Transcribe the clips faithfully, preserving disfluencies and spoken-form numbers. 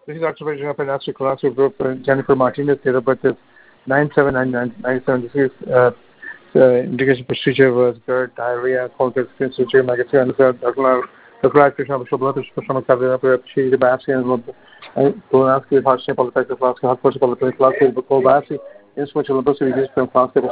This is observation of an astrocardiographic group. Uh, Jennifer Martinez, date of birth is nine seven nine nine nine seven six. Uh, the indication procedure was GERD, diarrhea, colon skin surgery, magazine, and the doctor Krishna Shabbat, Krishna Kavira, she the biopsy and colonoscopy, heart shape, all the factors, hot course, all the clinic, cold biopsy, instrumental lumbosity, reduced from class, the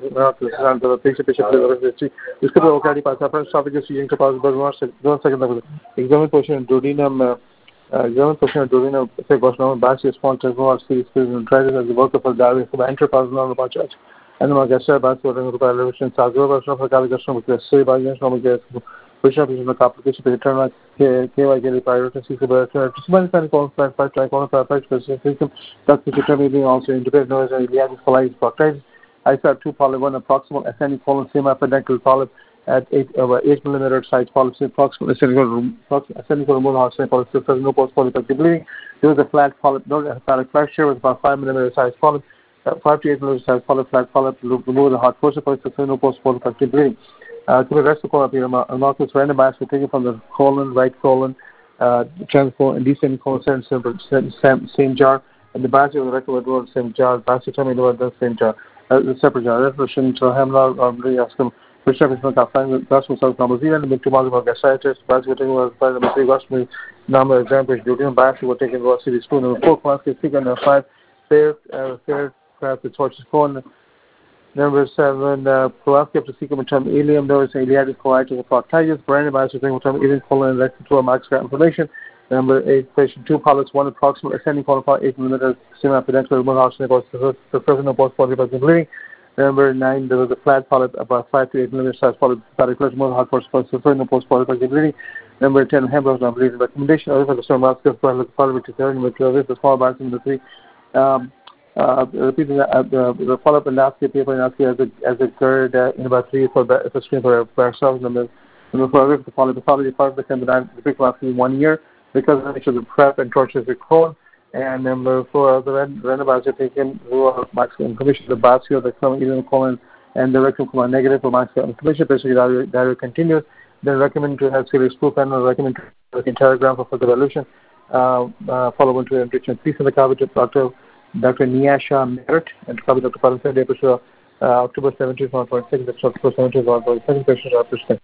patient, patient, this could be already by the topic is using to pass the second level. Examine position, duodenum. Examine position of duodenum, say, was known by the small terminal series, and tried it as the work of a diary for the enterprisal about church. And the Magasha, by the elevation, Sago, version of a calculation with the Sri by the economic which of the application to return K Y G priority to small kind of flat five tricolor five system that determining also independent noise and Iliadis collides proctides. I saw two polyp, one approximal ascending colon semi-appendicular polyp at eight over eight millimeter size polyp, approximately ascending colon house polyp, no post polyp bleeding. There was a flat polyp, no hepatic fracture with about five millimeter size polyp, five to eight millimeter size polyp, flat polyp, remove the hot portion polyp, no post polyp bleeding. Uh, to the rest of the colon, analysis random biopsy taken from the colon, right colon, uh, transcolon, and descending colon, same, same, same jar, and the biopsy of the rectal were the same jar, biopsy tummy were the same jar, uh, the separate jar. Resolution to Hemlock, or the Ascom, which represents the finding gospel South Number Zealand, the two months of gastritis, biopsy were taken was by the three gospel number examples, duodenum biopsy were taken was city spoon, number four, class, six, and five, fair, uh, fair, craft, the torches colon. Number seven, uh, proactive to secum term ileum, there is iliatic colitis of proctitis, branded biopsy term ileum colon and rectal maxillary inflammation. Number eight, patient two polyps, one approximate ascending colon polyp, eight millimeters, semi-appendicular, remote housing, the person post polyp has been bleeding. Number nine, there was a flat polyp, about five to eight millimeter size polyp, hepatic flush, remote hot force, no post polyp has been bleeding. Number ten, hemorrhage, not bleeding. Recommendation, other than the storm muscular, polyp, which is there, number twelve, the small biopsy, number three. Um, Uh, repeating uh, the, the follow-up endoscopy, paper endoscopy as a as a GERD uh, in about three for for screen for for ourselves. Number number four, the follow pathology part of the candidate the preeclampsia one year because of the the prep and torture the colon. And number four, the random biopsy taken who are maximum inflammation, the biopsy of the colon and the rectal colon negative for maximum inflammation. Basically, that that will continue. Then recommend to have serious proof and recommend to have interrogram for further evaluation. Uh, uh, follow on to enrichment. Please send the copy to Doctor Doctor Niyasha Merritt and copy Doctor Paransa, uh, October seventeenth, one point six, October seventeenth, one point seven, patient